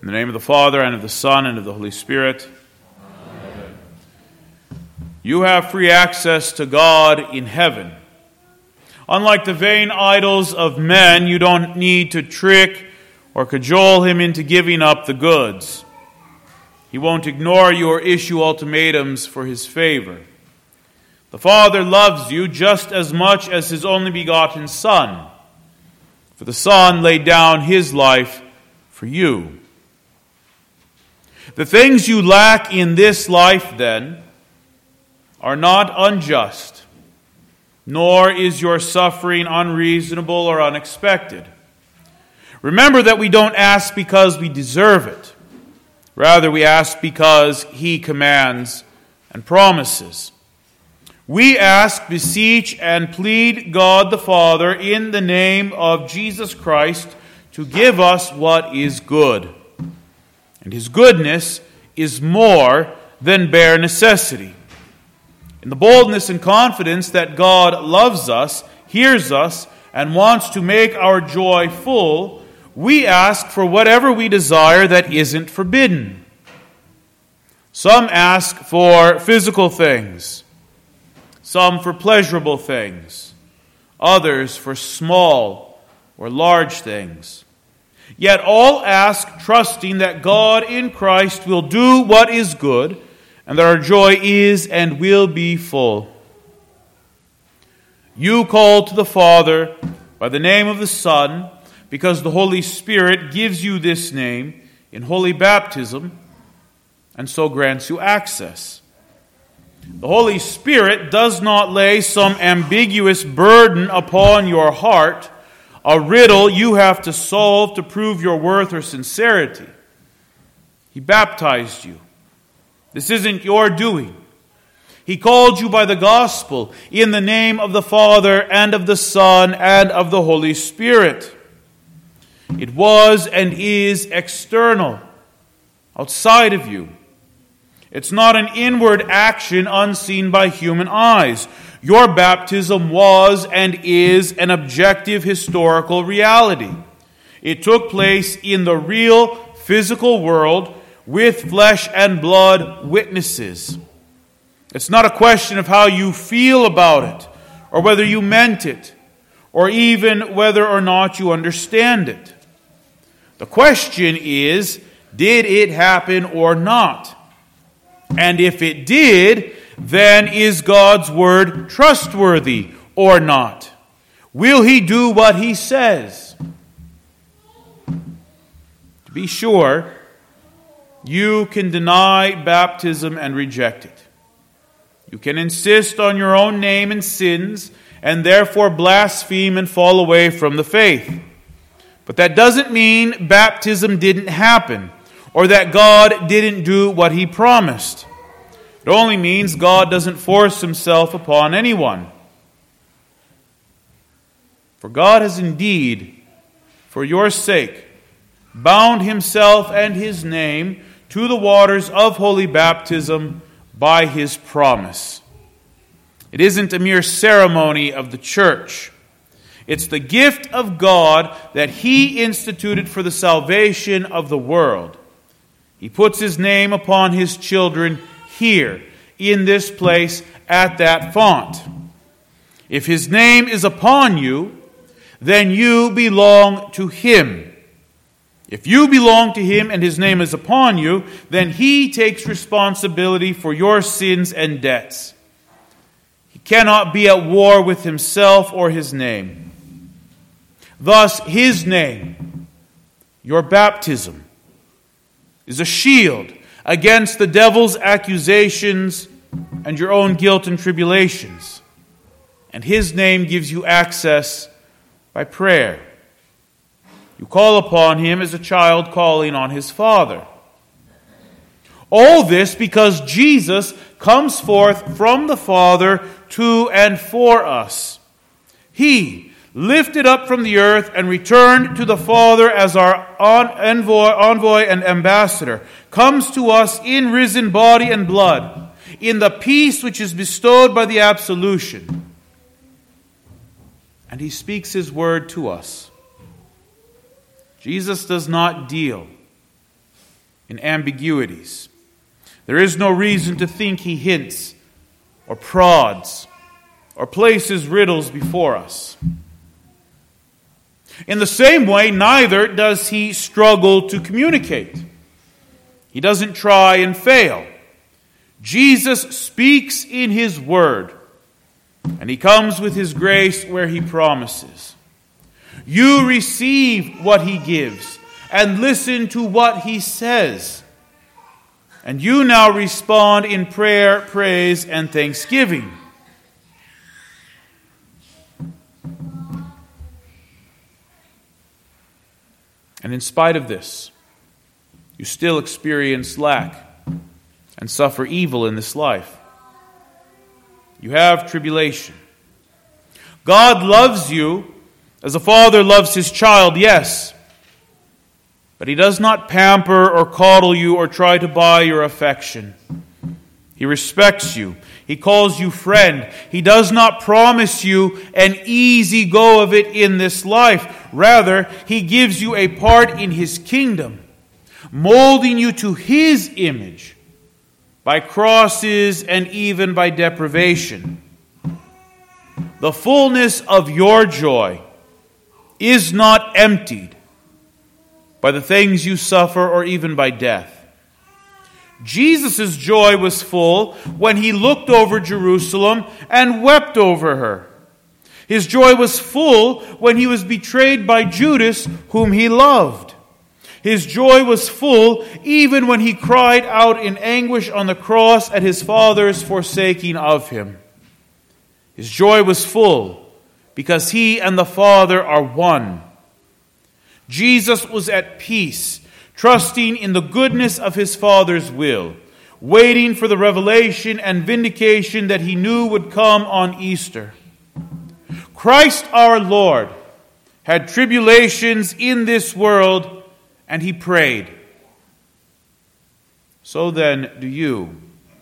In the name of the Father, and of the Son, and of the Holy Spirit. Amen. You have free access to God in heaven. Unlike the vain idols of men, you don't need to trick or cajole him into giving up the goods. He won't ignore you or issue ultimatums for his favor. The Father loves you just as much as his only begotten Son, for the Son laid down his life for you. The things you lack in this life, then, are not unjust, nor is your suffering unreasonable or unexpected. Remember that we don't ask because we deserve it. Rather, we ask because he commands and promises. We ask, beseech, and plead God the Father in the name of Jesus Christ to give us what is good. And his goodness is more than bare necessity. In the boldness and confidence that God loves us, hears us, and wants to make our joy full, we ask for whatever we desire that isn't forbidden. Some ask for physical things, some for pleasurable things, others for small or large things. Yet all ask, trusting that God in Christ will do what is good, and that our joy is and will be full. You call to the Father by the name of the Son, because the Holy Spirit gives you this name in holy baptism, and so grants you access. The Holy Spirit does not lay some ambiguous burden upon your heart, a riddle you have to solve to prove your worth or sincerity. He baptized you. This isn't your doing. He called you by the gospel in the name of the Father and of the Son and of the Holy Spirit. It was and is external, outside of you. It's not an inward action unseen by human eyes. Your baptism was and is an objective historical reality. It took place in the real physical world with flesh and blood witnesses. It's not a question of how you feel about it, or whether you meant it, or even whether or not you understand it. The question is, did it happen or not? And if it did, then is God's word trustworthy or not? Will he do what he says? To be sure, you can deny baptism and reject it. You can insist on your own name and sins, and therefore blaspheme and fall away from the faith. But that doesn't mean baptism didn't happen, or that God didn't do what he promised. It only means God doesn't force himself upon anyone. For God has indeed, for your sake, bound himself and his name to the waters of holy baptism by his promise. It isn't a mere ceremony of the church. It's the gift of God that he instituted for the salvation of the world. He puts his name upon his children here, in this place, at that font. If his name is upon you, then you belong to him. If you belong to him and his name is upon you, then he takes responsibility for your sins and debts. He cannot be at war with himself or his name. Thus, his name, your baptism, is a shield against the devil's accusations and your own guilt and tribulations. And his name gives you access by prayer. You call upon him as a child calling on his father. All this because Jesus comes forth from the Father to and for us. He, lifted up from the earth and returned to the Father as our envoy and ambassador, comes to us in risen body and blood, in the peace which is bestowed by the absolution. And he speaks his word to us. Jesus does not deal in ambiguities. There is no reason to think he hints or prods or places riddles before us. In the same way, neither does he struggle to communicate. He doesn't try and fail. Jesus speaks in his word, and he comes with his grace where he promises. You receive what he gives and listen to what he says. And you now respond in prayer, praise, and thanksgiving. And in spite of this, you still experience lack and suffer evil in this life. You have tribulation. God loves you as a father loves his child, yes. But he does not pamper or coddle you or try to buy your affection. He respects you. He calls you friend. He does not promise you an easy go of it in this life. Rather, he gives you a part in his kingdom, molding you to his image by crosses and even by deprivation. The fullness of your joy is not emptied by the things you suffer or even by death. Jesus' joy was full when he looked over Jerusalem and wept over her. His joy was full when he was betrayed by Judas, whom he loved. His joy was full even when he cried out in anguish on the cross at his Father's forsaking of him. His joy was full because he and the Father are one. Jesus was at peace, trusting in the goodness of his Father's will, waiting for the revelation and vindication that he knew would come on Easter. Christ our Lord had tribulations in this world, and he prayed. So then do you.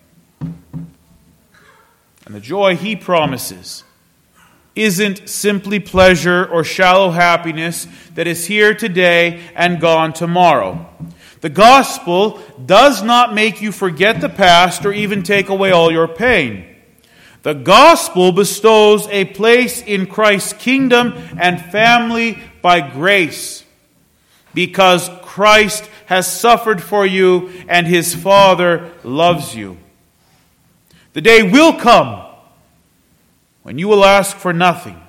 And the joy he promises isn't simply pleasure or shallow happiness that is here today and gone tomorrow. The gospel does not make you forget the past or even take away all your pain. The gospel bestows a place in Christ's kingdom and family by grace, because Christ has suffered for you and his Father loves you. The day will come when you will ask for nothing.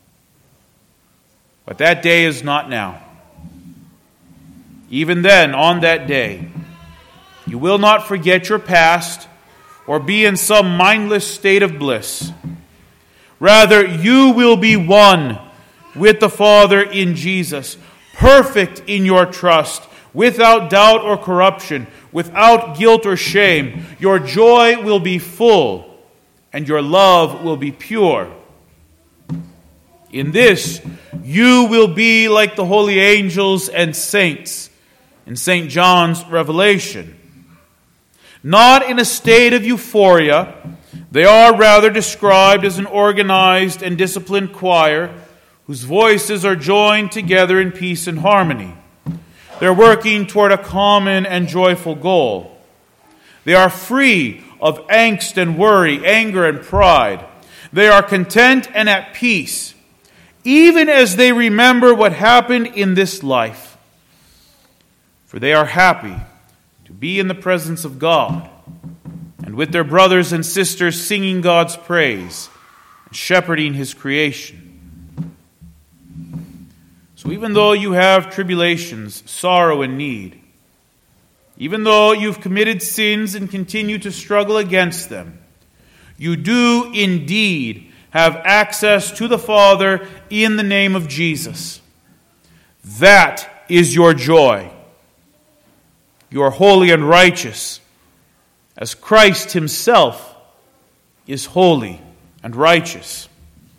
But that day is not now. Even then, on that day, you will not forget your past or be in some mindless state of bliss. Rather, you will be one with the Father in Jesus, perfect in your trust, without doubt or corruption, without guilt or shame. Your joy will be full, and your love will be pure. In this, you will be like the holy angels and saints in St. John's Revelation. Not in a state of euphoria, they are rather described as an organized and disciplined choir whose voices are joined together in peace and harmony. They're working toward a common and joyful goal. They are free of angst and worry, anger and pride. They are content and at peace, even as they remember what happened in this life. For they are happy to be in the presence of God and with their brothers and sisters singing God's praise and shepherding his creation. So even though you have tribulations, sorrow, and need, even though you've committed sins and continue to struggle against them, you do indeed have access to the Father in the name of Jesus. That is your joy. You are holy and righteous, as Christ himself is holy and righteous.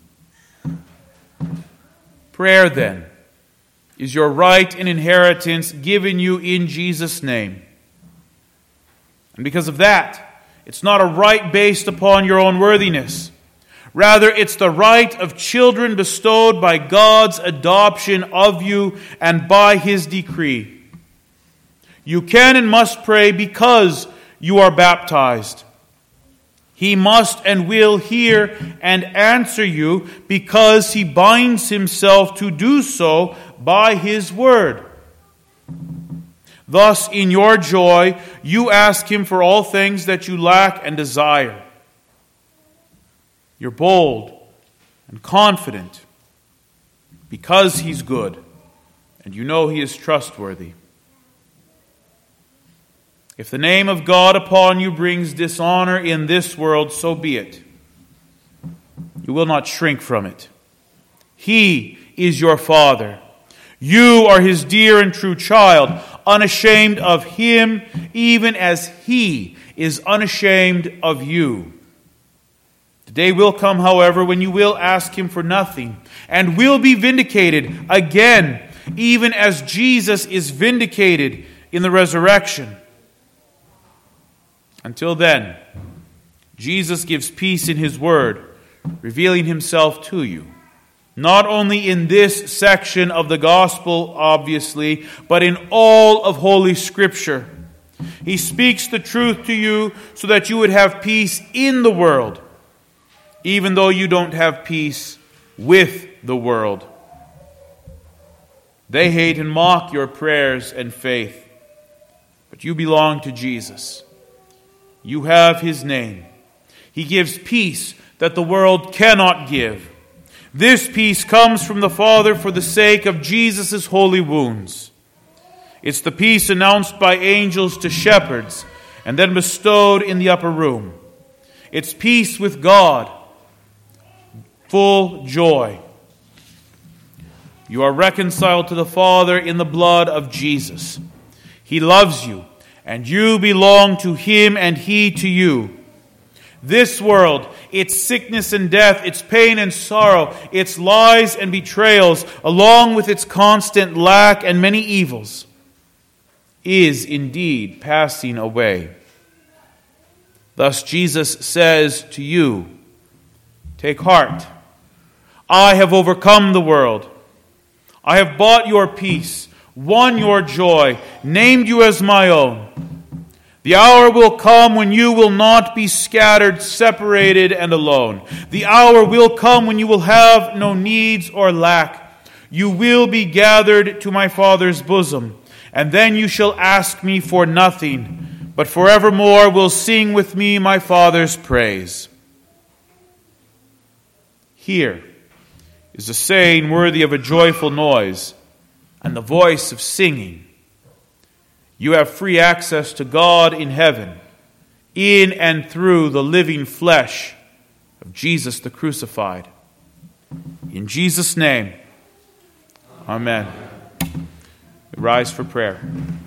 Prayer, then, is your right and inheritance given you in Jesus' name. And because of that, it's not a right based upon your own worthiness. Rather, it's the right of children bestowed by God's adoption of you and by his decree. You can and must pray because you are baptized. He must and will hear and answer you because he binds himself to do so by his word. Thus, in your joy, you ask him for all things that you lack and desire. You're bold and confident because he's good, and you know he is trustworthy. If the name of God upon you brings dishonor in this world, so be it. You will not shrink from it. He is your Father. You are his dear and true child, unashamed of him, even as he is unashamed of you. The day will come, however, when you will ask him for nothing, and will be vindicated again, even as Jesus is vindicated in the resurrection. Until then, Jesus gives peace in his word, revealing himself to you. Not only in this section of the gospel, obviously, but in all of Holy Scripture. He speaks the truth to you so that you would have peace in the world, even though you don't have peace with the world. They hate and mock your prayers and faith, but you belong to Jesus. You have his name. He gives peace that the world cannot give. This peace comes from the Father for the sake of Jesus' holy wounds. It's the peace announced by angels to shepherds and then bestowed in the upper room. It's peace with God, full joy. You are reconciled to the Father in the blood of Jesus. He loves you, and you belong to him and he to you. This world, its sickness and death, its pain and sorrow, its lies and betrayals, along with its constant lack and many evils, is indeed passing away. Thus Jesus says to you, take heart. I have overcome the world. I have bought your peace, won your joy, named you as my own. The hour will come when you will not be scattered, separated, and alone. The hour will come when you will have no needs or lack. You will be gathered to my Father's bosom, and then you shall ask me for nothing, but forevermore will sing with me my Father's praise. Here is a saying worthy of a joyful noise and the voice of singing. You have free access to God in heaven, in and through the living flesh of Jesus the crucified. In Jesus' name, amen. We rise for prayer.